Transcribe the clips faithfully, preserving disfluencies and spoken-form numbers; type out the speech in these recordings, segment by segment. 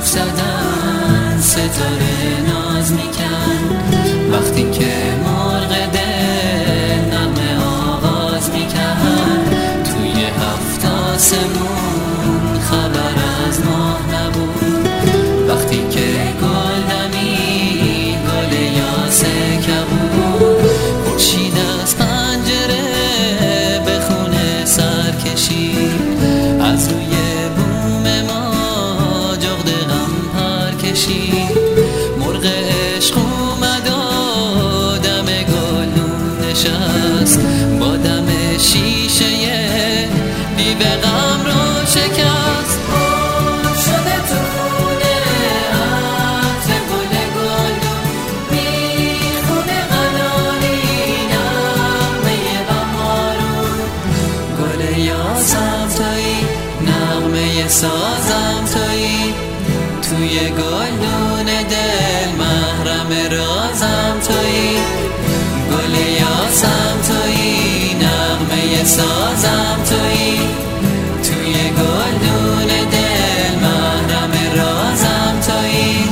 افتادن ستاره ناز میکن، وقتی که مرغ دل نغمه آغاز میکن. توی هفت آسمون خبر از ماه نبود، وقتی که گل دمید گل یاسه کبود. خورشید از پنجره به خونه سر کشید، از روی بوم ما جغد غم پر کشید. مرغ عشق اومد و دم گلدون نشست، با دم شیشه دیو غم رو شکست. گل شده تو خونه عطر گل گلدون، میخونه قناری نغمه بهارون. گل یاسم تویی، نغمه سازم تویی، توی گلدون دل محرم رازم تویی. گل یاسم تویی، نغمه سازم تویی، توی گلدون دل محرم رازم تویی.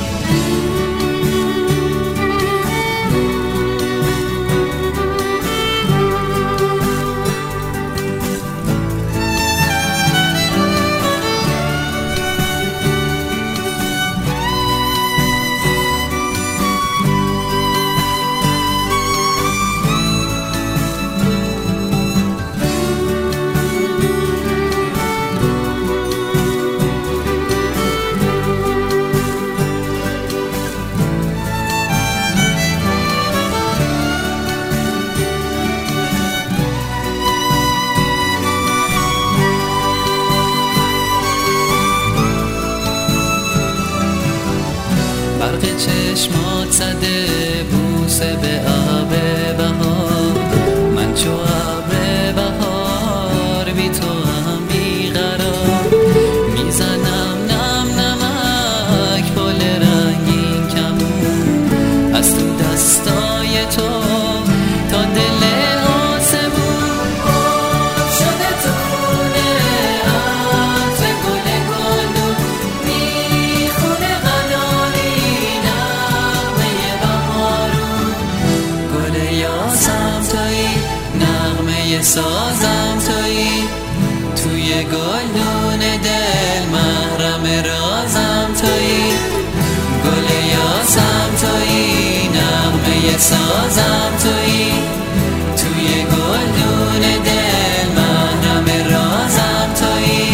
برق چشمات زده بوسه به آب بهار، من چو ابر بهار بی تو هم بیقرار. میزنم نم نمک بال رنگین کمون، از تو دستای تو تا دل آسمون. گل شده تو خونه عطر گل گلدون، میخونه قناری نغمه بهارون. گل یاسم تویی، نغمه سازم تویی، توی گلدون دل محرم رازم تویی. گل یاسم تویی، نغمه سازم تویی، توی گلدون دل محرم رازم تویی.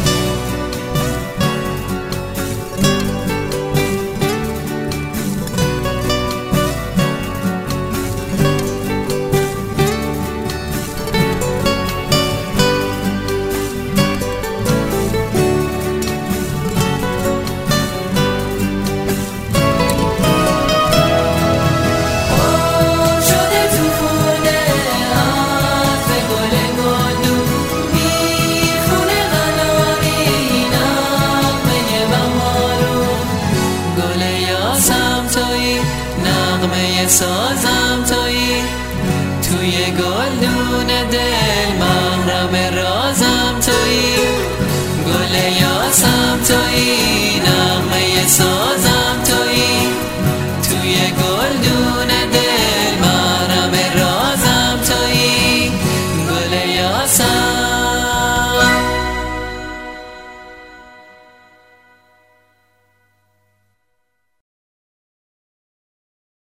نغمه سازم تویی، توی گلدون دل محرم رازم تویی. گل یاسم تویی، نغمه سازم